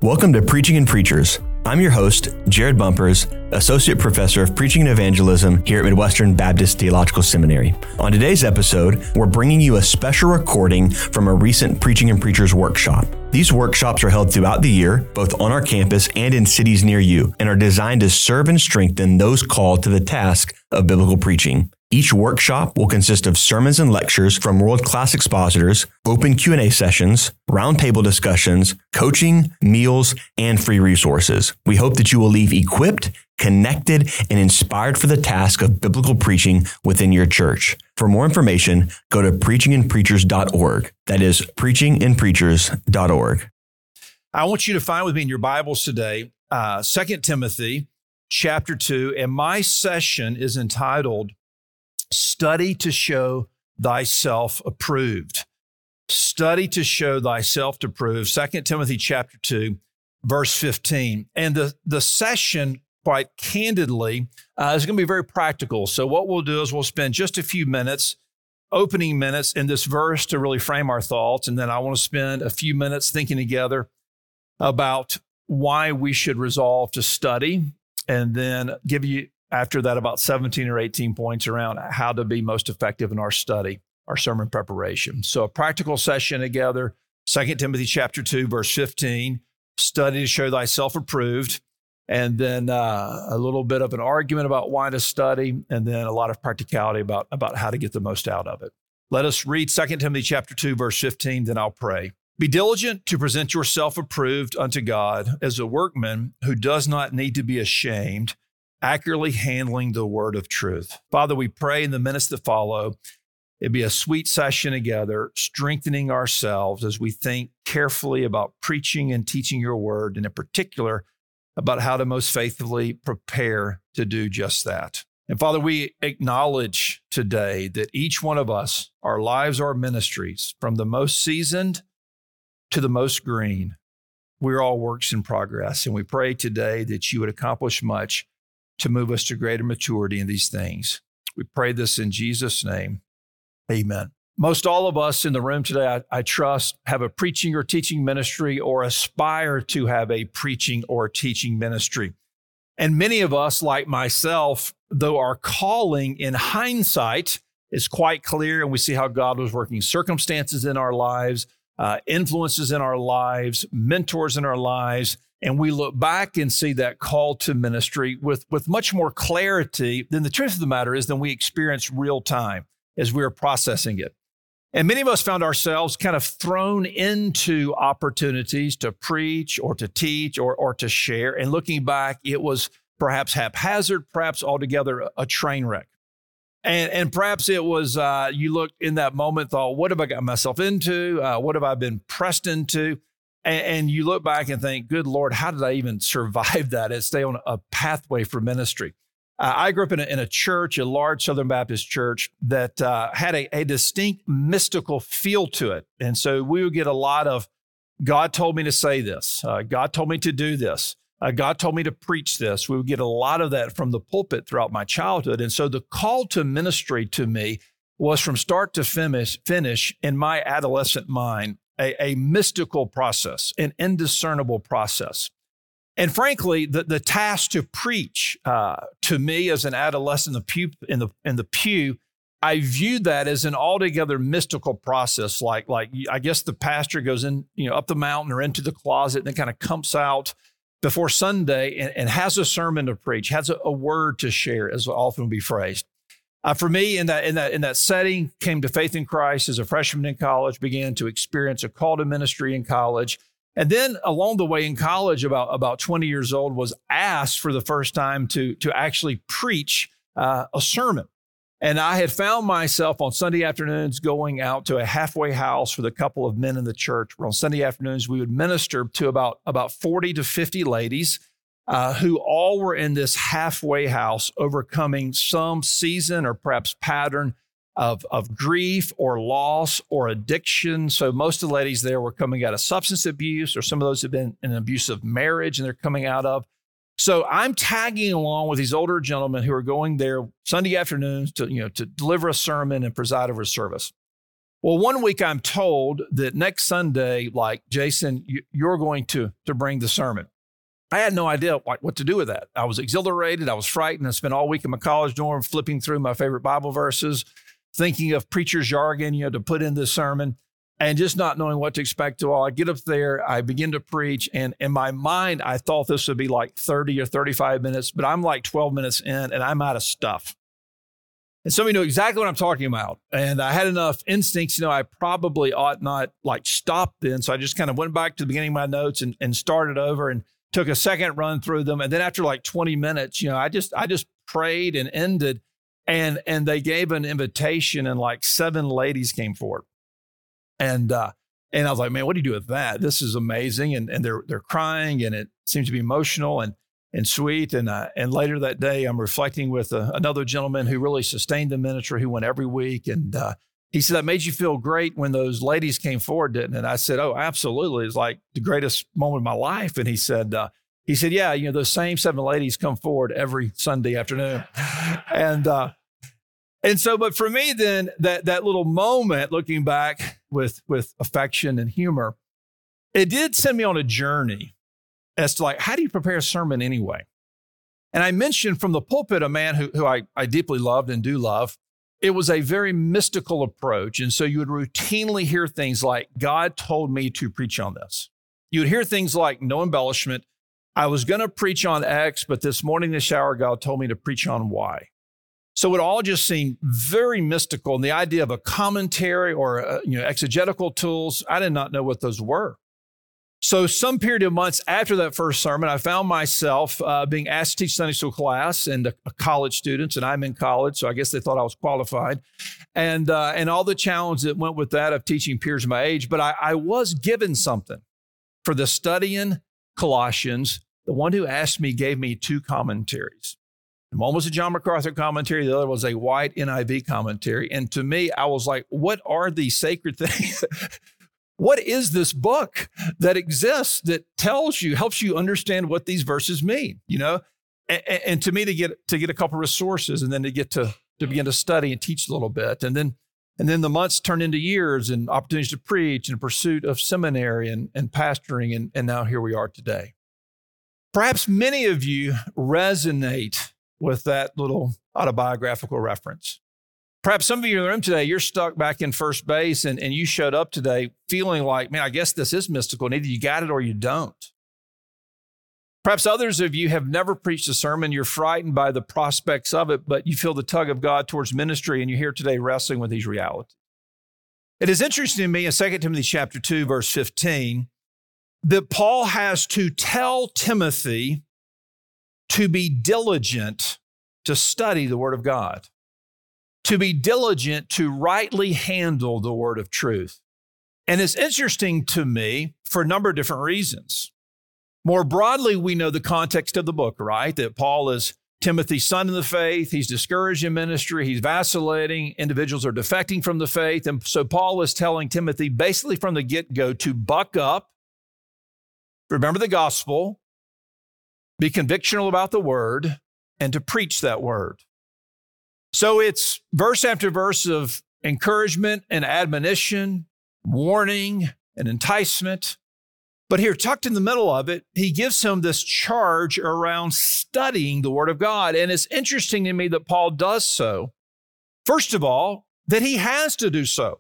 Welcome to Preaching and Preachers. I'm your host, Jared Bumpers, Associate Professor of Preaching and Evangelism here at Midwestern Baptist Theological Seminary. On today's episode, we're bringing you a special recording from a recent Preaching and Preachers workshop. These workshops are held throughout the year, both on our campus and in cities near you, and are designed to serve and strengthen those called to the task of biblical preaching. Each workshop will consist of sermons and lectures from world-class expositors, open Q&A sessions, roundtable discussions, coaching, meals, and free resources. We hope that you will leave equipped, connected, and inspired for the task of biblical preaching within your church. For more information, go to preachingandpreachers.org. That is preachingandpreachers.org. I want you to find with me in your Bibles today, 2 Timothy chapter 2, and my session is entitled, Study to Show Thyself Approved. Study to show thyself approved. 2 Timothy chapter 2, verse 15. And the session, quite candidly, is going to be very practical. So what we'll do is we'll spend just a few minutes, opening minutes in this verse to really frame our thoughts. And then I want to spend a few minutes thinking together about why we should resolve to study, and then give you after that about 17 or 18 points around how to be most effective in our study, our sermon preparation. So a practical session together, 2 Timothy chapter 2, verse 15, study to show thyself approved, and then a little bit of an argument about why to study, and then a lot of practicality about how to get the most out of it. Let us read 2 Timothy chapter 2, verse 15, then I'll pray. Be diligent to present yourself approved unto God as a workman who does not need to be ashamed, accurately handling the word of truth. Father, we pray in the minutes that follow, it'd be a sweet session together, strengthening ourselves as we think carefully about preaching and teaching your word, and in particular, about how to most faithfully prepare to do just that. And Father, we acknowledge today that each one of us, our lives are ministries, from the most seasoned to the most green. We're all works in progress. And we pray today that you would accomplish much to move us to greater maturity in these things. We pray this in Jesus' name. Amen. Most all of us in the room today, I trust, have a preaching or teaching ministry or aspire to have a preaching or teaching ministry. And many of us, like myself, though our calling in hindsight is quite clear, and we see how God was working circumstances in our lives, influences in our lives, mentors in our lives, and we look back and see that call to ministry with much more clarity than the truth of the matter is than we experience real time as we are processing it. And many of us found ourselves kind of thrown into opportunities to preach or to teach or to share. And looking back, it was perhaps haphazard, perhaps altogether a train wreck. And perhaps it was, you looked in that moment, thought, what have I got myself into? What have I been pressed into? And you look back and think, good Lord, how did I even survive that and stay on a pathway for ministry? I grew up in a church, a large Southern Baptist church that had a distinct mystical feel to it. And so we would get a lot of, God told me to say this. God told me to do this. God told me to preach this. We would get a lot of that from the pulpit throughout my childhood. And so the call to ministry to me was from start to finish in my adolescent mind, a mystical process, an indiscernible process. And frankly, the task to preach to me as an adolescent in the pew, I viewed that as an altogether mystical process. Like I guess the pastor goes in, up the mountain or into the closet and then kind of comes out before Sunday and has a sermon to preach, has a word to share, as often will be phrased. For me, in that setting, came to faith in Christ as a freshman in college, began to experience a call to ministry in college. And then along the way in college, about 20 years old, was asked for the first time to actually preach a sermon. And I had found myself on Sunday afternoons going out to a halfway house with a couple of men in the church, where on Sunday afternoons we would minister to about 40 to 50 ladies who all were in this halfway house overcoming some season or perhaps pattern of grief or loss or addiction. So most of the ladies there were coming out of substance abuse, or some of those have been in an abusive marriage and they're coming out of. So I'm tagging along with these older gentlemen who are going there Sunday afternoons to deliver a sermon and preside over a service. Well, one week I'm told that next Sunday, like, Jason, you're going to bring the sermon. I had no idea what to do with that. I was exhilarated. I was frightened. I spent all week in my college dorm flipping through my favorite Bible verses, thinking of preacher's jargon, to put in this sermon, and just not knowing what to expect at all. I get up there, I begin to preach, and in my mind, I thought this would be like 30 or 35 minutes, but I'm like 12 minutes in, and I'm out of stuff. And some of you know exactly what I'm talking about. And I had enough instincts, I probably ought not stop then. So I just kind of went back to the beginning of my notes and started over and took a second run through them. And then after 20 minutes, I just prayed and ended, and they gave an invitation, and 7 ladies came forward. And I was like, man, what do you do with that? This is amazing. And they're crying, and it seems to be emotional and sweet. And later that day, I'm reflecting with another gentleman who really sustained the ministry, who went every week. And he said, that made you feel great when those ladies came forward, didn't it? And I said, oh, absolutely. It's like the greatest moment of my life. And he said, yeah, those same 7 ladies come forward every Sunday afternoon. And so, but for me then, that little moment, looking back with affection and humor, it did send me on a journey as to how do you prepare a sermon anyway? And I mentioned from the pulpit a man who I deeply loved and do love. It was a very mystical approach. And so you would routinely hear things like, God told me to preach on this. You would hear things like, no embellishment. I was going to preach on X, but this morning in the shower, God told me to preach on Y. So it all just seemed very mystical. And the idea of a commentary or exegetical tools, I did not know what those were. So some period of months after that first sermon, I found myself being asked to teach Sunday school class and college students, and I'm in college, so I guess they thought I was qualified, and all the challenge that went with that of teaching peers my age. But I was given something for the study in Colossians. The one who asked me gave me 2 commentaries. One was a John MacArthur commentary. The other was a white NIV commentary. And to me, I was like, what are these sacred things? What is this book that exists that helps you understand what these verses mean, And to me, to get a couple of resources, and then to begin to study and teach a little bit. And then the months turned into years, and opportunities to preach, and pursuit of seminary and pastoring. And now here we are today. Perhaps many of you resonate with that little autobiographical reference. Perhaps some of you in the room today, you're stuck back in first base, and you showed up today feeling like, man, I guess this is mystical, and either you got it or you don't. Perhaps others of you have never preached a sermon. You're frightened by the prospects of it, but you feel the tug of God towards ministry, and you're here today wrestling with these realities. It is interesting to me in 2 Timothy chapter 2, verse 15, that Paul has to tell Timothy to be diligent to study the Word of God, to be diligent to rightly handle the word of truth. And it's interesting to me for a number of different reasons. More broadly, we know the context of the book, right? That Paul is Timothy's son in the faith. He's discouraged in ministry. He's vacillating. Individuals are defecting from the faith. And so Paul is telling Timothy basically from the get-go to buck up, remember the gospel, be convictional about the word, and to preach that word. So it's verse after verse of encouragement and admonition, warning and enticement. But here, tucked in the middle of it, he gives him this charge around studying the Word of God. And it's interesting to me that Paul does so. First of all, that he has to do so.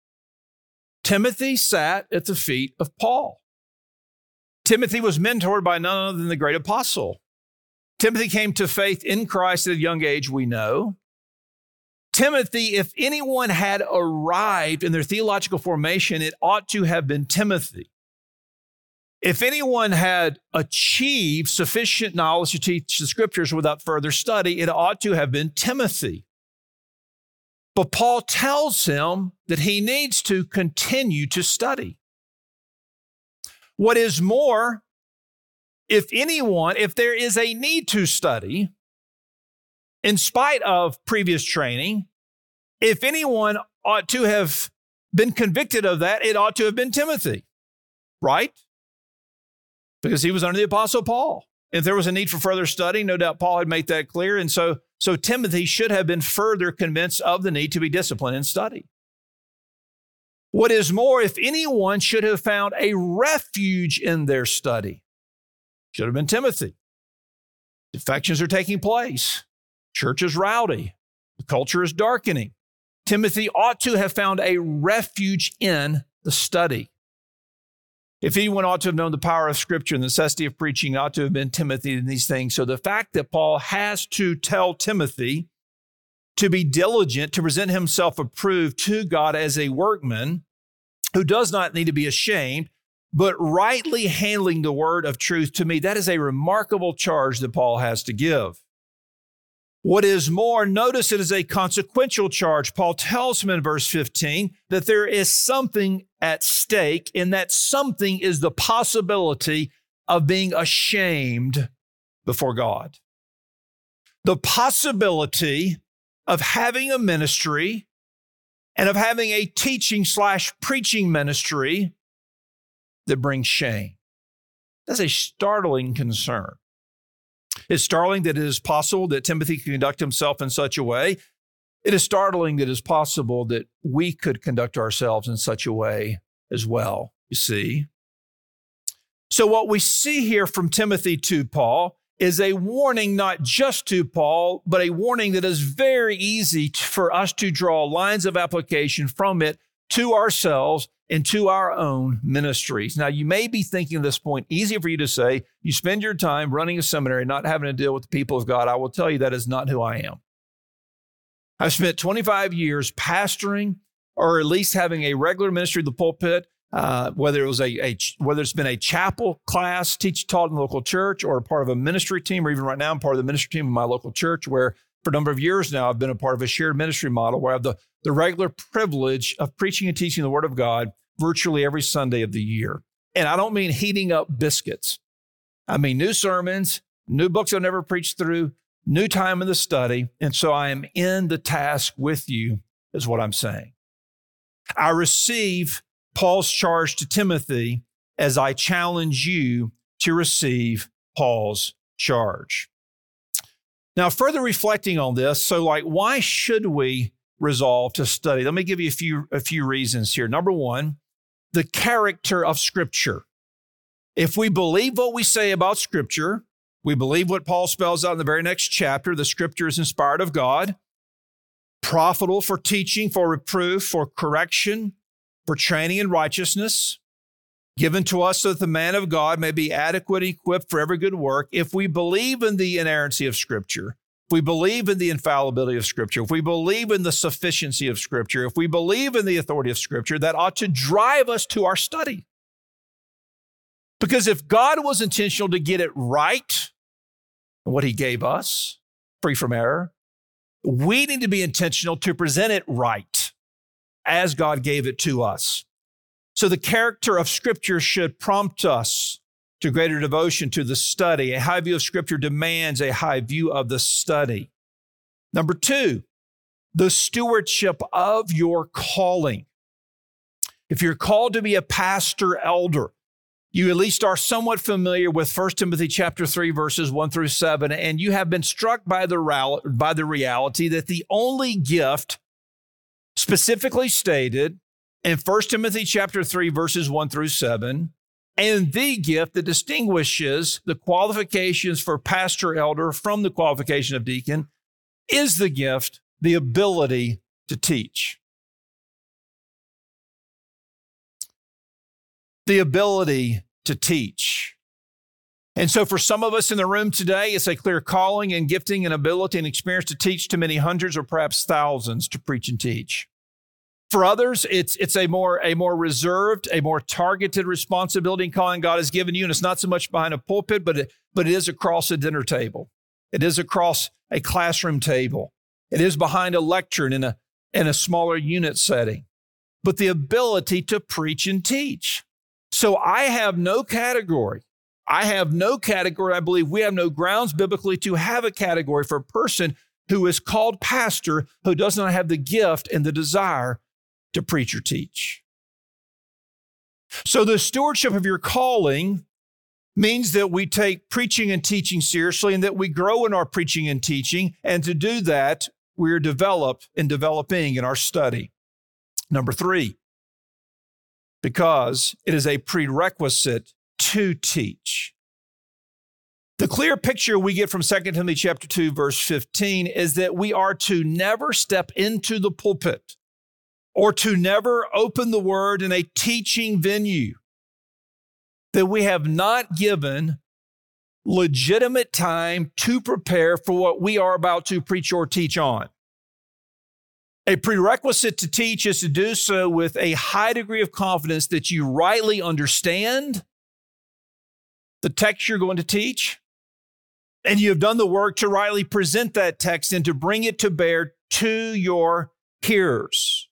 Timothy sat at the feet of Paul. Timothy was mentored by none other than the great apostle. Timothy came to faith in Christ at a young age, we know. Timothy, if anyone had arrived in their theological formation, it ought to have been Timothy. If anyone had achieved sufficient knowledge to teach the scriptures without further study, it ought to have been Timothy. But Paul tells him that he needs to continue to study. What is more, if there is a need to study, in spite of previous training, if anyone ought to have been convicted of that, it ought to have been Timothy, right? Because he was under the Apostle Paul. If there was a need for further study, no doubt Paul had made that clear. And so Timothy should have been further convinced of the need to be disciplined in study. What is more, if anyone should have found a refuge in their study, should have been Timothy. Defections are taking place. Church is rowdy. The culture is darkening. Timothy ought to have found a refuge in the study. If anyone ought to have known the power of Scripture and the necessity of preaching, ought to have been Timothy in these things. So the fact that Paul has to tell Timothy to be diligent, to present himself approved to God as a workman who does not need to be ashamed, but rightly handling the word of truth, to me, that is a remarkable charge that Paul has to give. What is more, notice it is a consequential charge. Paul tells him in verse 15 that there is something at stake, and that something is the possibility of being ashamed before God. The possibility of having a ministry and of having a teaching/preaching ministry that brings shame. That's a startling concern. It's startling that it is possible that Timothy can conduct himself in such a way. It is startling that it is possible that we could conduct ourselves in such a way as well, you see. So what we see here from Timothy to Paul is a warning not just to Paul, but a warning that is very easy for us to draw lines of application from it to ourselves and to our own ministries. Now, you may be thinking at this point, easy for you to say, you spend your time running a seminary, not having to deal with the people of God. I will tell you that is not who I am. I've spent 25 years pastoring, or at least having a regular ministry of the pulpit, whether it's been a chapel class taught in the local church, or a part of a ministry team, or even right now I'm part of the ministry team of my local church, where for a number of years now I've been a part of a shared ministry model where I have the regular privilege of preaching and teaching the Word of God virtually every Sunday of the year. And I don't mean heating up biscuits. I mean new sermons, new books I've never preached through, new time in the study. And so I am in the task with you, is what I'm saying. I receive Paul's charge to Timothy as I challenge you to receive Paul's charge. Now, further reflecting on this, why should we resolve to study? Let me give you a few reasons here. Number one, the character of Scripture. If we believe what we say about Scripture, we believe what Paul spells out in the very next chapter, the Scripture is inspired of God, profitable for teaching, for reproof, for correction, for training in righteousness, given to us so that the man of God may be adequate and equipped for every good work. If we believe in the inerrancy of Scripture, if we believe in the infallibility of Scripture, if we believe in the sufficiency of Scripture, if we believe in the authority of Scripture, that ought to drive us to our study. Because if God was intentional to get it right, what He gave us, free from error, we need to be intentional to present it right as God gave it to us. So the character of Scripture should prompt us to greater devotion to the study. A high view of Scripture demands a high view of the study. Number two, the stewardship of your calling. If you're called to be a pastor elder, you at least are somewhat familiar with 1 Timothy chapter 3, verses 1 through 7, and you have been struck by the reality that the only gift specifically stated in 1 Timothy chapter 3, verses 1 through 7, and the gift that distinguishes the qualifications for pastor elder from the qualification of deacon is the gift, the ability to teach. The ability to teach. And so for some of us in the room today, it's a clear calling and gifting and ability and experience to teach to many hundreds or perhaps thousands to preach and teach. For others, it's a more reserved, a more targeted responsibility and calling God has given you. And it's not so much behind a pulpit, but it is across a dinner table. It is across a classroom table. It is behind a lectern in a smaller unit setting. But the ability to preach and teach. So I have no category. I believe we have no grounds biblically to have a category for a person who is called pastor who does not have the gift and the desire to preach or teach. So the stewardship of your calling means that we take preaching and teaching seriously and that we grow in our preaching and teaching. And to do that, we are developing in our study. Number three, because it is a prerequisite to teach. The clear picture we get from 2 Timothy chapter 2, verse 15 is that we are to never step into the pulpit or to never open the word in a teaching venue that we have not given legitimate time to prepare for what we are about to preach or teach on. A prerequisite to teach is to do so with a high degree of confidence that you rightly understand the text you're going to teach, and you have done the work to rightly present that text and to bring it to bear to your hearers.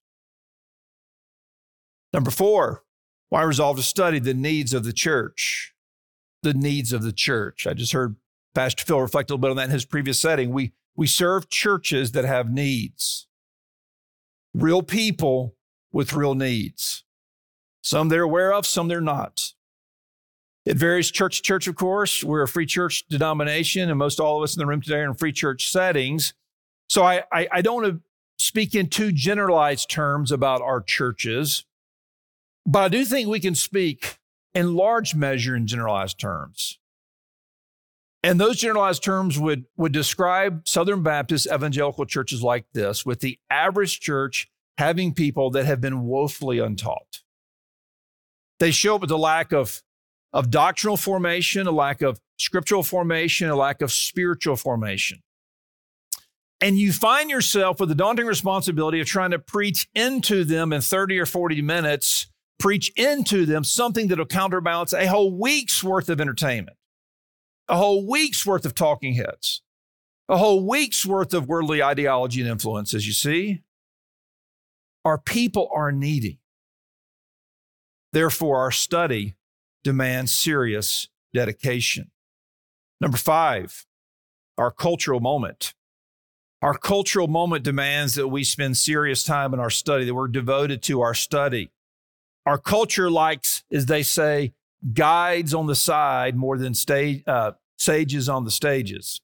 Number 4, why resolve to study the needs of the church? The needs of the church. I just heard Pastor Phil reflect a little bit on that in his previous setting. We serve churches that have needs. Real people with real needs. Some they're aware of, some they're not. It varies church to church, of course. We're a free church denomination, and most all of us in the room today are in free church settings. So I don't want to speak in too generalized terms about our churches, but I do think we can speak in large measure in generalized terms. And those generalized terms would describe Southern Baptist evangelical churches like this, with the average church having people that have been woefully untaught. They show up with a lack of doctrinal formation, a lack of scriptural formation, a lack of spiritual formation. And you find yourself with the daunting responsibility of trying to preach into them in 30 or 40 minutes, preach into them something that will counterbalance a whole week's worth of entertainment, a whole week's worth of talking heads, a whole week's worth of worldly ideology and influences. You see, our people are needy. Therefore, our study demands serious dedication. Number 5, our cultural moment. Our cultural moment demands that we spend serious time in our study, that we're devoted to our study. Our culture likes, as they say, guides on the side more than sages on the stages.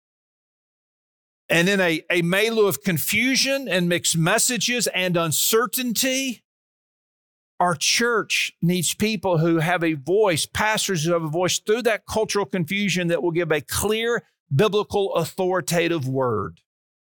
And in a milieu of confusion and mixed messages and uncertainty, our church needs people who have a voice, pastors who have a voice through that cultural confusion that will give a clear, biblical, authoritative word.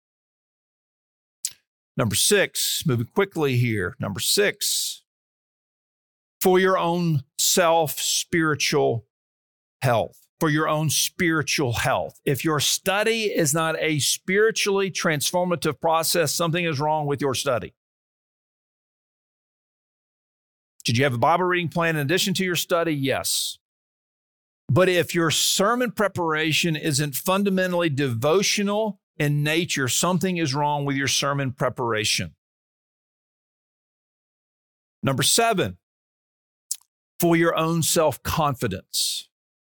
Number 6, moving quickly here. Number 6, for your own spiritual health. For your own spiritual health. If your study is not a spiritually transformative process, something is wrong with your study. Did you have a Bible reading plan in addition to your study? Yes. But if your sermon preparation isn't fundamentally devotional in nature, something is wrong with your sermon preparation. Number 7, for your own self-confidence.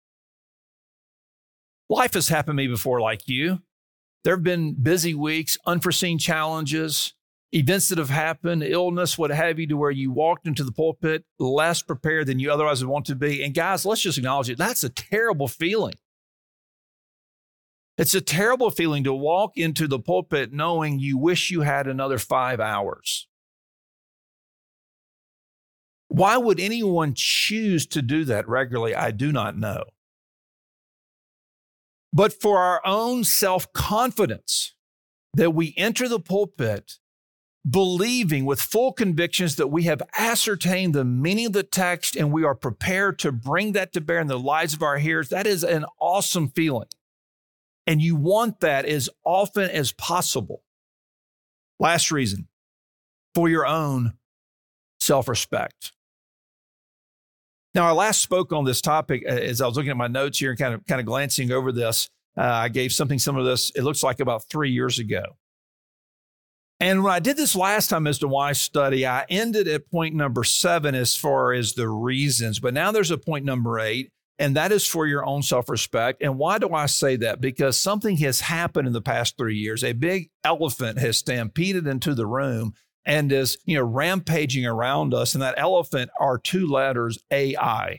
Life has happened to me before, like you. There have been busy weeks, unforeseen challenges, events that have happened, illness, what have you, to where you walked into the pulpit less prepared than you otherwise would want to be. And guys, let's just acknowledge it. That's a terrible feeling. It's a terrible feeling to walk into the pulpit knowing you wish you had another 5 hours. Why would anyone choose to do that regularly? I do not know. But for our own self-confidence, that we enter the pulpit believing with full convictions that we have ascertained the meaning of the text and we are prepared to bring that to bear in the lives of our hearers, that is an awesome feeling. And you want that as often as possible. Last reason, for your own self-respect. Now, I last spoke on this topic as I was looking at my notes here and kind of glancing over this. I gave something similar to this, it looks like about 3 years ago. And when I did this last time as to why study, I ended at point number 7 as far as the reasons. But now there's a point number 8, and that is for your own self-respect. And why do I say that? Because something has happened in the past 3 years. A big elephant has stampeded into the room and is, rampaging around us. And that elephant are 2 letters, AI.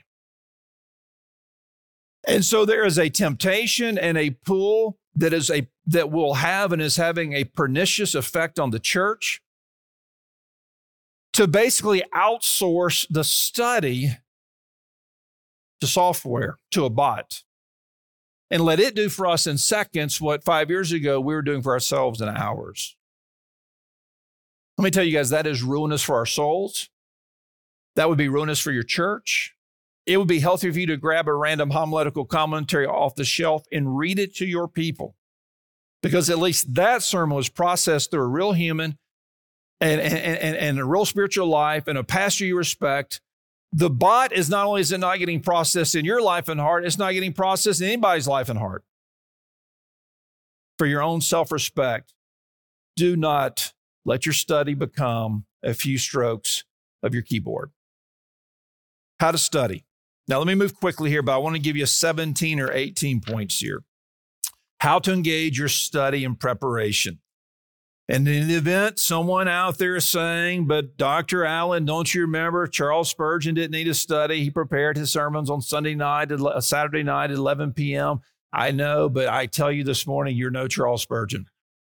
And so there is a temptation and a pull that will have and is having a pernicious effect on the church to basically outsource the study to software, to a bot, and let it do for us in seconds what 5 years ago we were doing for ourselves in hours. Let me tell you guys, that is ruinous for our souls. That would be ruinous for your church. It would be healthier for you to grab a random homiletical commentary off the shelf and read it to your people, because at least that sermon was processed through a real human and a real spiritual life and a pastor you respect. The bot is not only is it not getting processed in your life and heart, it's not getting processed in anybody's life and heart. For your own self-respect, do not let your study become a few strokes of your keyboard. How to study. Now, let me move quickly here, but I want to give you 17 or 18 points here. How to engage your study and preparation. And in the event someone out there is saying, but Dr. Allen, don't you remember Charles Spurgeon didn't need to study. He prepared his sermons on Saturday night at 11 p.m. I know, but I tell you this morning, you're no Charles Spurgeon.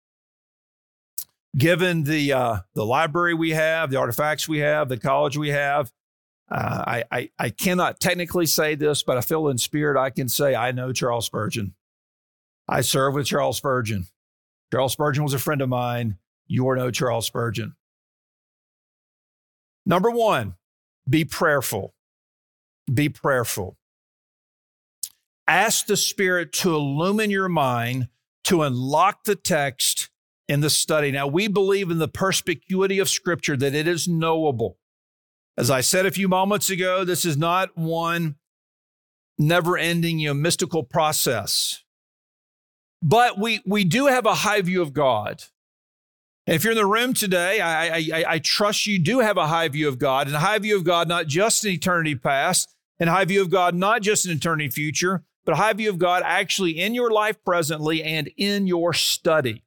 Given the library we have, the artifacts we have, the college we have, I cannot technically say this, but I feel in spirit I can say I know Charles Spurgeon. I served with Charles Spurgeon. Charles Spurgeon was a friend of mine. You are no Charles Spurgeon. Number one, be prayerful. Be prayerful. Ask the Spirit to illumine your mind, to unlock the text in the study. Now, we believe in the perspicuity of Scripture, that it is knowable. As I said a few moments ago, this is not one never-ending, mystical process. But we do have a high view of God. And if you're in the room today, I trust you do have a high view of God, and a high view of God not just in eternity past, and a high view of God not just in eternity future, but a high view of God actually in your life presently and in your study.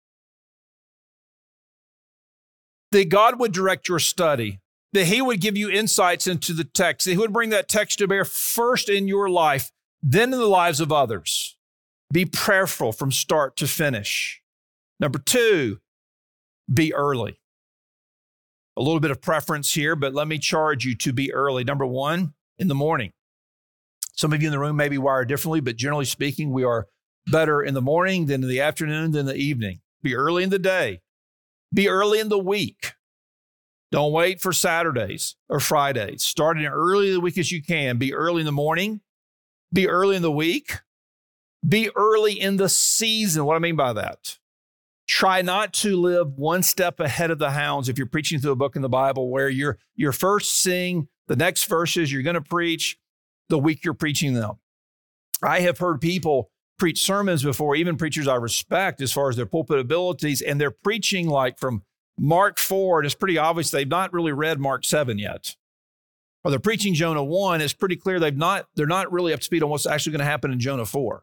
That God would direct your study, that He would give you insights into the text, that He would bring that text to bear first in your life, then in the lives of others. Be prayerful from start to finish. Number two, be early. A little bit of preference here, but let me charge you to be early. Number one, in the morning. Some of you in the room may be wired differently, but generally speaking, we are better in the morning than in the afternoon than the evening. Be early in the day. Be early in the week. Don't wait for Saturdays or Fridays. Start as early in the week as you can. Be early in the morning. Be early in the week. Be early in the season. What do I mean by that? Try not to live one step ahead of the hounds if you're preaching through a book in the Bible where you're first seeing the next verses you're going to preach the week you're preaching them. I have heard people preach sermons before, even preachers I respect as far as their pulpit abilities, and they're preaching like from Mark 4, and it's pretty obvious they've not really read Mark 7 yet. Or they're preaching Jonah 1, it's pretty clear they're not really up to speed on what's actually going to happen in Jonah 4.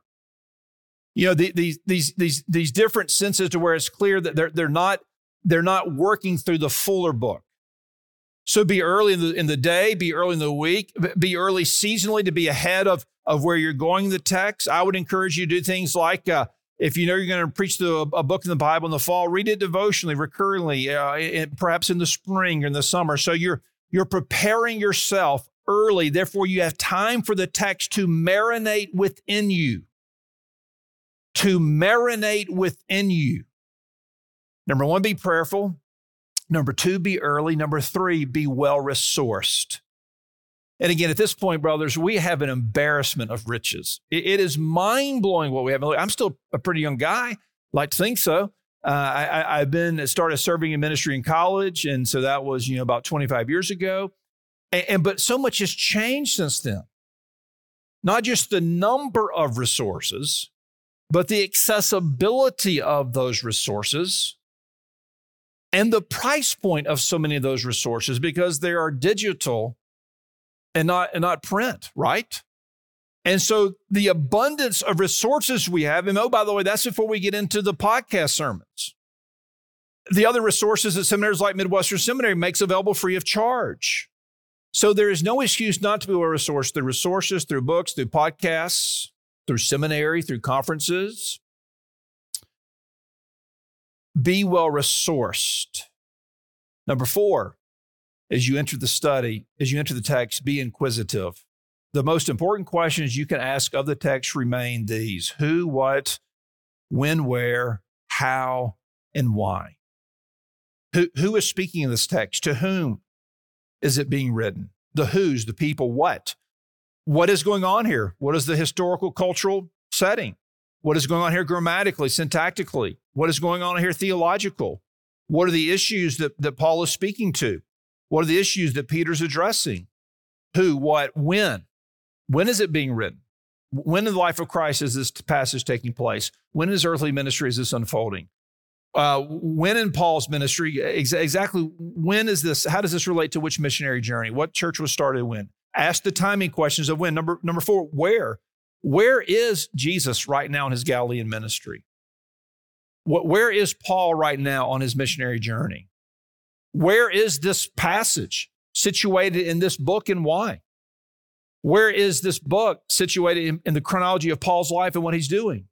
These different senses to where it's clear that they're not working through the fuller book. So be early in the day, be early in the week, be early seasonally to be ahead of where you're going in the text. I would encourage you to do things like if you know you're going to preach through a book in the Bible in the fall, read it devotionally, recurringly, perhaps in the spring or in the summer. So you're preparing yourself early. Therefore, you have time for the text to marinate within you. To marinate within you. Number one, be prayerful. Number two, be early. Number three, be well-resourced. And again, at this point, brothers, we have an embarrassment of riches. It is mind-blowing what we have. I'm still a pretty young guy, like to think so. I've started serving in ministry in college, and so that was about 25 years ago. But so much has changed since then. Not just the number of resources, but the accessibility of those resources and the price point of so many of those resources, because they are digital and not print, right? And so the abundance of resources we have, and by the way, that's before we get into the podcast sermons. The other resources that seminaries like Midwestern Seminary makes available free of charge. So there is no excuse not to be well-resourced through resources, through books, through podcasts, through seminary, through conferences. Be well-resourced. Number four, as you enter the study, as you enter the text, be inquisitive. The most important questions you can ask of the text remain these: who, what, when, where, how, and why. Who is speaking in this text? To whom is it being written? The who's, the people, what? What is going on here? What is the historical, cultural setting? What is going on here grammatically, syntactically? What is going on here theological? What are the issues that Paul is speaking to? What are the issues that Peter's addressing? Who, what, when? When is it being written? When in the life of Christ is this passage taking place? When in his earthly ministry is this unfolding? When in Paul's ministry, exactly when is this? How does this relate to which missionary journey? What church was started when? Ask the timing questions of when. Number 4, where? Where is Jesus right now in his Galilean ministry? Where is Paul right now on his missionary journey? Where is this passage situated in this book and why? Where is this book situated in the chronology of Paul's life and what he's doing?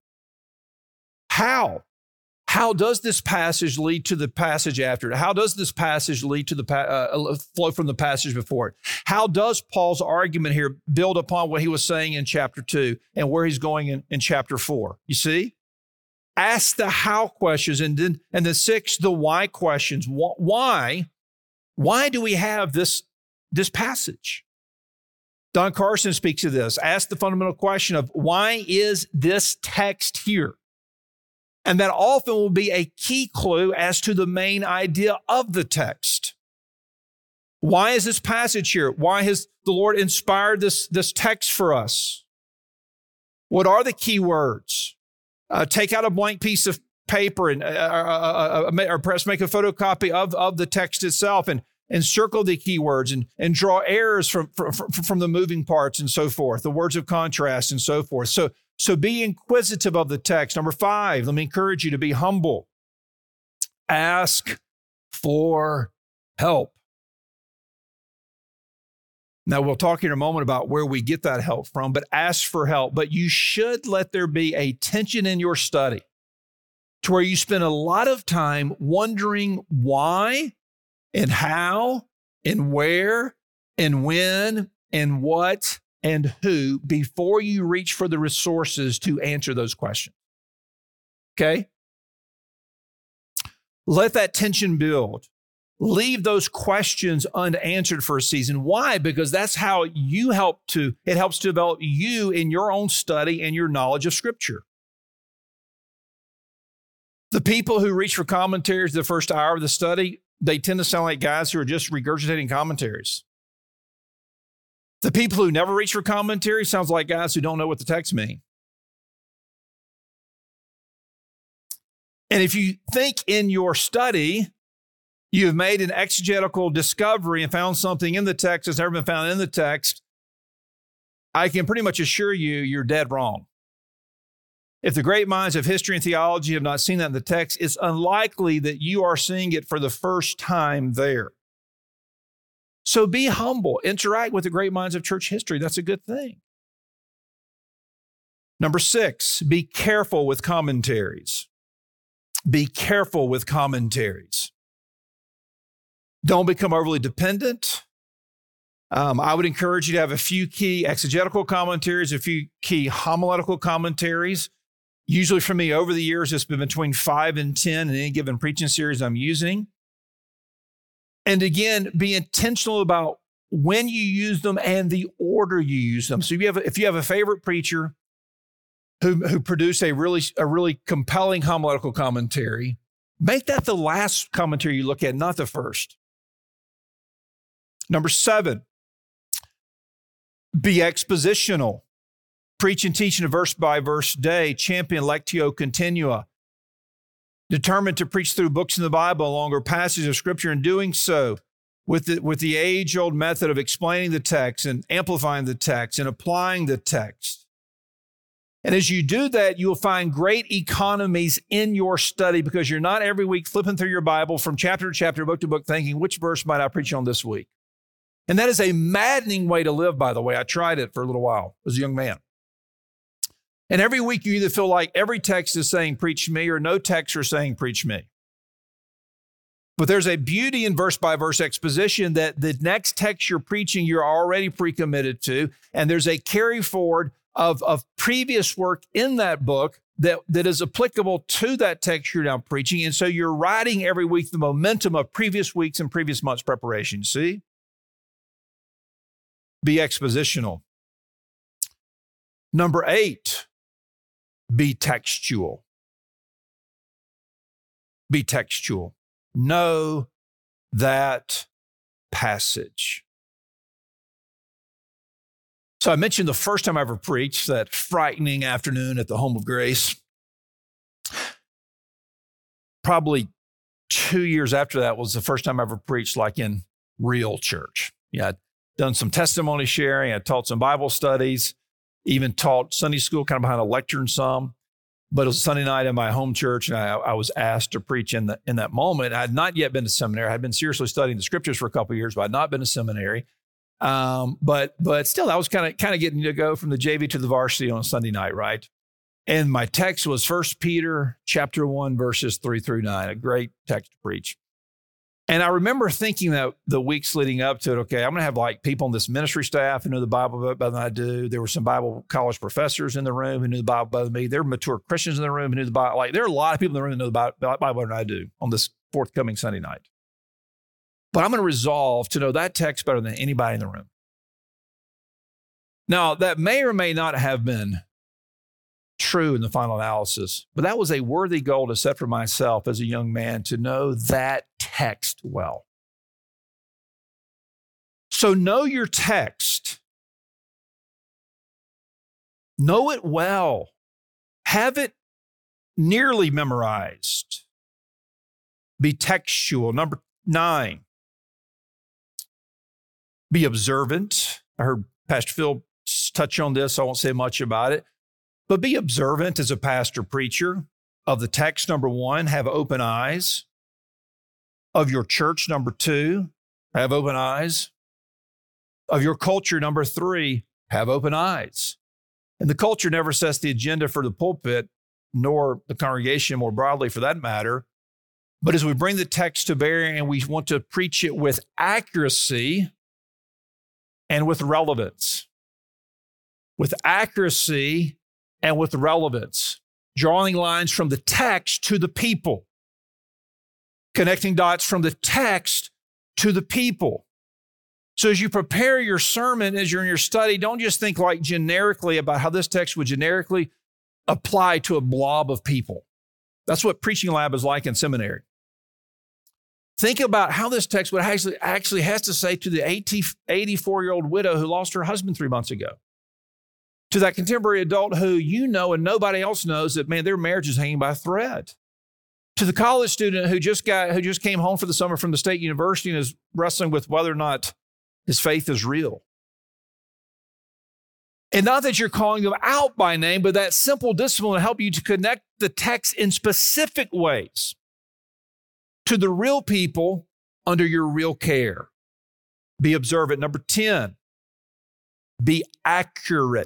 How? How does this passage lead to the passage after it? How does this passage lead to the flow from the passage before it? How does Paul's argument here build upon what he was saying in chapter 2 and where he's going in chapter 4? You see? Ask the how questions and then 6, the why questions. Why? Why do we have this passage? Don Carson speaks of this. Ask the fundamental question of why is this text here? And that often will be a key clue as to the main idea of the text. Why is this passage here? Why has the Lord inspired this text for us? What are the key words? Take out a blank piece of paper and or perhaps make a photocopy of the text itself and circle the key words and draw errors from the moving parts and so forth, the words of contrast and so forth. So be inquisitive of the text. Number 5, let me encourage you to be humble. Ask for help. Now, we'll talk in a moment about where we get that help from, but ask for help. But you should let there be a tension in your study to where you spend a lot of time wondering why and how and where and when and what and who before you reach for the resources to answer those questions. Okay? Let that tension build. Leave those questions unanswered for a season. Why? Because that's how it helps to develop you in your own study and your knowledge of Scripture. The people who reach for commentaries the first hour of the study, they tend to sound like guys who are just regurgitating commentaries. The people who never reach for commentary sounds like guys who don't know what the text mean. And if you think in your study, you've made an exegetical discovery and found something in the text that's never been found in the text, I can pretty much assure you you're dead wrong. If the great minds of history and theology have not seen that in the text, it's unlikely that you are seeing it for the first time there. So be humble. Interact with the great minds of church history. That's a good thing. Number 6, be careful with commentaries. Be careful with commentaries. Don't become overly dependent. I would encourage you to have a few key exegetical commentaries, a few key homiletical commentaries. Usually for me, over the years, it's been between 5 and 10 in any given preaching series I'm using. And again, be intentional about when you use them and the order you use them. So if you have a favorite preacher who produced a really compelling homiletical commentary, make that the last commentary you look at, not the first. Number 7, be expositional. Preach and teach in a verse-by-verse day. Champion lectio continua. Determined to preach through books in the Bible, longer passages of Scripture, and doing so with the age-old method of explaining the text and amplifying the text and applying the text. And as you do that, you'll find great economies in your study because you're not every week flipping through your Bible from chapter to chapter, book to book, thinking, which verse might I preach on this week? And that is a maddening way to live, by the way. I tried it for a little while as a young man. And every week you either feel like every text is saying, preach me, or no text are saying, preach me. But there's a beauty in verse-by-verse exposition that the next text you're preaching, you're already pre-committed to, and there's a carry forward of previous work in that book that is applicable to that text you're now preaching. And so you're riding every week the momentum of previous weeks and previous months' preparation. See? Be expositional. Number 8, be textual. Be textual. Know that passage. So I mentioned the first time I ever preached, that frightening afternoon at the Home of Grace. Probably 2 years after that was the first time I ever preached like in real church. Yeah, I'd done some testimony sharing. I taught some Bible studies, even taught Sunday school kind of behind a lectern some. But it was Sunday night in my home church, and I was asked to preach in that moment. I had not yet been to seminary. I had been seriously studying the scriptures for a couple of years, but I had not been to seminary. But still, I was kind of getting to go from the JV to the varsity on a Sunday night, right? And my text was 1 Peter chapter 1, verses 3 through 9, a great text to preach. And I remember thinking that the weeks leading up to it, okay, I'm going to have like people on this ministry staff who know the Bible better than I do. There were some Bible college professors in the room who knew the Bible better than me. There were mature Christians in the room who knew the Bible. Like, there are a lot of people in the room who know the Bible better than I do on this forthcoming Sunday night. But I'm going to resolve to know that text better than anybody in the room. Now, that may or may not have been true in the final analysis, but that was a worthy goal to set for myself as a young man, to know that text well. So know your text. Know it well. Have it nearly memorized. Be textual. Number 9, be observant. I heard Pastor Phil touch on this, so I won't say much about it. But be observant as a pastor preacher of the text, number 1, have open eyes. Of your church, number 2, have open eyes. Of your culture, number 3, have open eyes. And the culture never sets the agenda for the pulpit, nor the congregation more broadly for that matter. But as we bring the text to bear and we want to preach it with accuracy and with relevance. With accuracy and with relevance, drawing lines from the text to the people, connecting dots from the text to the people. So as you prepare your sermon, as you're in your study, don't just think like generically about how this text would generically apply to a blob of people. That's what Preaching Lab is like in seminary. Think about how this text would actually has to say to the 84-year-old widow who lost her husband 3 months ago. To that contemporary adult who you know and nobody else knows that, man, their marriage is hanging by a thread. To the college student who just came home for the summer from the state university and is wrestling with whether or not his faith is real. And not that you're calling them out by name, but that simple discipline will help you to connect the text in specific ways to the real people under your real care. Be observant. Number 10, be accurate.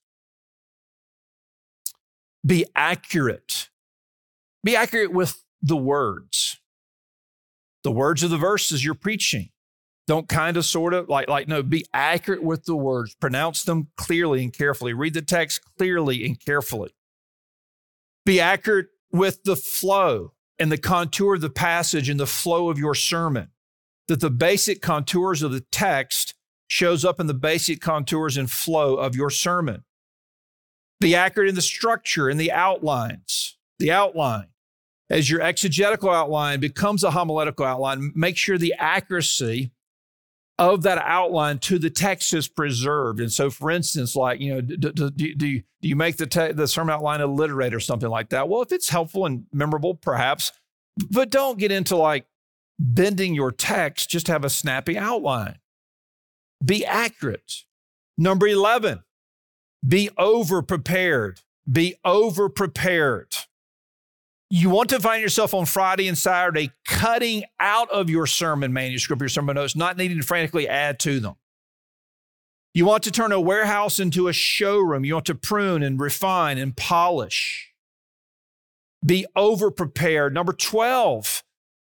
Be accurate. Be accurate with the words. The words of the verses you're preaching. Don't kind of, sort of, no, be accurate with the words. Pronounce them clearly and carefully. Read the text clearly and carefully. Be accurate with the flow and the contour of the passage and the flow of your sermon. That the basic contours of the text shows up in the basic contours and flow of your sermon. Be accurate in the structure and the outlines. The outline. As your exegetical outline becomes a homiletical outline, make sure the accuracy of that outline to the text is preserved. And so, for instance, like, do you make the sermon outline alliterate or something like that? Well, if it's helpful and memorable, perhaps, but don't get into like bending your text just to have a snappy outline. Be accurate. Number 11, be over-prepared. Be over-prepared. You want to find yourself on Friday and Saturday cutting out of your sermon manuscript, your sermon notes, not needing to frantically add to them. You want to turn a warehouse into a showroom. You want to prune and refine and polish. Be over-prepared. Number 12,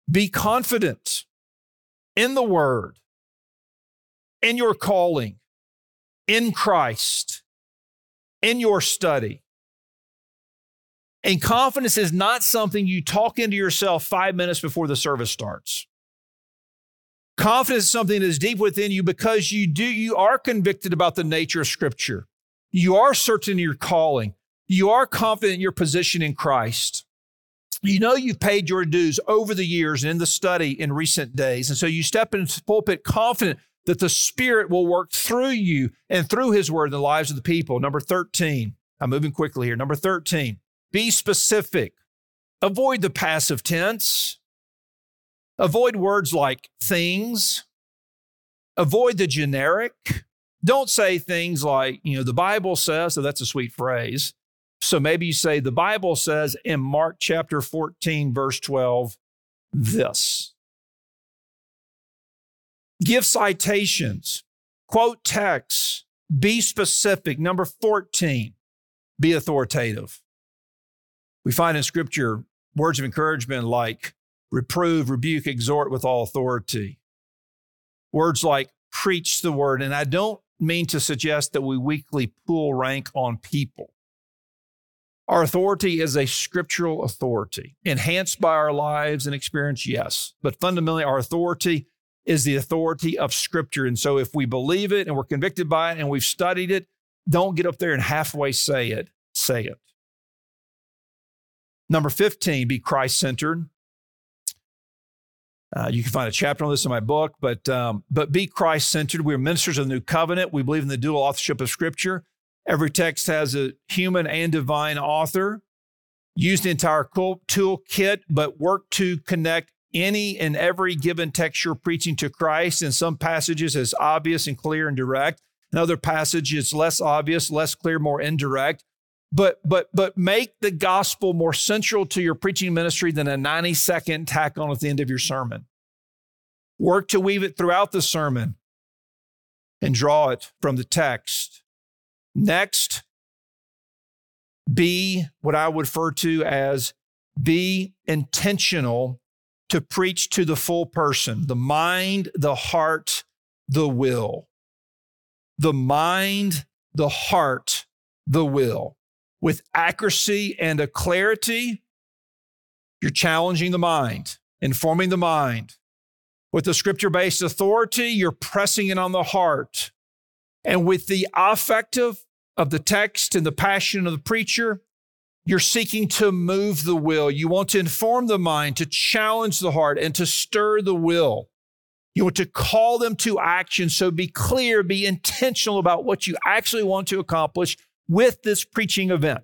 Be confident in the word, in your calling, in Christ, in your study. And confidence is not something you talk into yourself 5 minutes before the service starts. Confidence is something that is deep within you because you are convicted about the nature of Scripture. You are certain in your calling. You are confident in your position in Christ. You know you've paid your dues over the years and in the study in recent days. And so you step into the pulpit confident that the Spirit will work through you and through His word in the lives of the people. Number 13, I'm moving quickly here. Number 13, be specific. Avoid the passive tense. Avoid words like things. Avoid the generic. Don't say things like, the Bible says, so that's a sweet phrase. So maybe you say, the Bible says in Mark chapter 14, verse 12, this. Give citations, quote texts, be specific. Number 14, be authoritative. We find in Scripture words of encouragement like reprove, rebuke, exhort with all authority. Words like preach the word. And I don't mean to suggest that we weakly pull rank on people. Our authority is a scriptural authority, enhanced by our lives and experience, yes. But fundamentally, our authority is the authority of Scripture. And so if we believe it and we're convicted by it and we've studied it, don't get up there and halfway say it. Say it. Number 15, be Christ-centered. You can find a chapter on this in my book, but be Christ-centered. We're ministers of the new covenant. We believe in the dual authorship of Scripture. Every text has a human and divine author. Use the entire toolkit, but work to connect any and every given text you're preaching to Christ. In some passages, it's obvious and clear and direct. In other passages, less obvious, less clear, more indirect. But make the gospel more central to your preaching ministry than a 90-second tack on at the end of your sermon. Work to weave it throughout the sermon and draw it from the text. Next, be what I would refer to as be intentional to preach to the full person, the mind, the heart, the will. The mind, the heart, the will. With accuracy and a clarity, you're challenging the mind, informing the mind. With the scripture-based authority, you're pressing in on the heart. And with the affective of the text and the passion of the preacher, you're seeking to move the will. You want to inform the mind, to challenge the heart, and to stir the will. You want to call them to action. So be clear, be intentional about what you actually want to accomplish with this preaching event.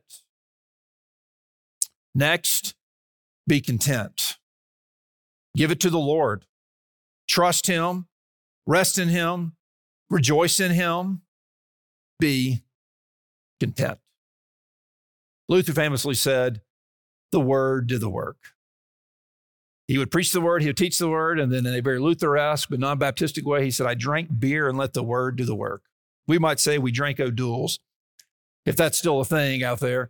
Next, be content. Give it to the Lord. Trust Him, rest in Him, rejoice in Him, be content. Luther famously said, the word did the work. He would preach the word, he would teach the word, and then in a very Luther-esque but non-Baptistic way, he said, I drank beer and let the word do the work. We might say we drank O'Doul's, if that's still a thing out there.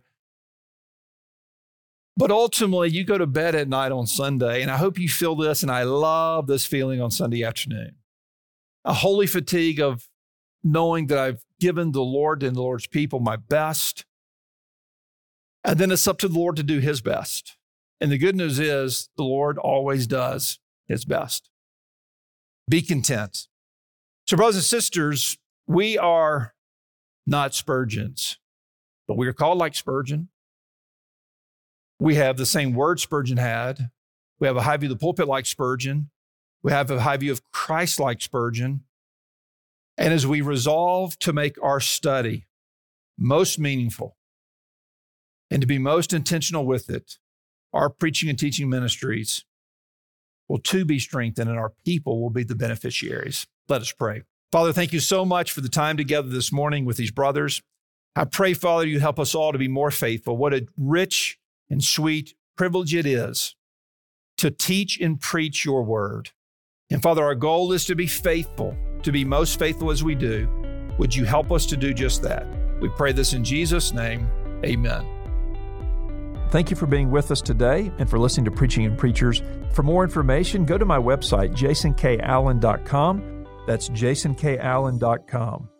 But ultimately, you go to bed at night on Sunday, and I hope you feel this, and I love this feeling on Sunday afternoon. A holy fatigue of knowing that I've given the Lord and the Lord's people my best, and then it's up to the Lord to do His best. And the good news is the Lord always does His best. Be content. So brothers and sisters, we are not Spurgeons, but we are called like Spurgeon. We have the same word Spurgeon had. We have a high view of the pulpit like Spurgeon. We have a high view of Christ like Spurgeon. And as we resolve to make our study most meaningful and to be most intentional with it, our preaching and teaching ministries will too be strengthened and our people will be the beneficiaries. Let us pray. Father, thank you so much for the time together this morning with these brothers. I pray, Father, you help us all to be more faithful. What a rich and sweet privilege it is to teach and preach your word. And Father, our goal is to be faithful, to be most faithful as we do. Would you help us to do just that? We pray this in Jesus' name. Amen. Thank you for being with us today and for listening to Preaching and Preachers. For more information, go to my website, jasonkallen.com. That's jasonkallen.com.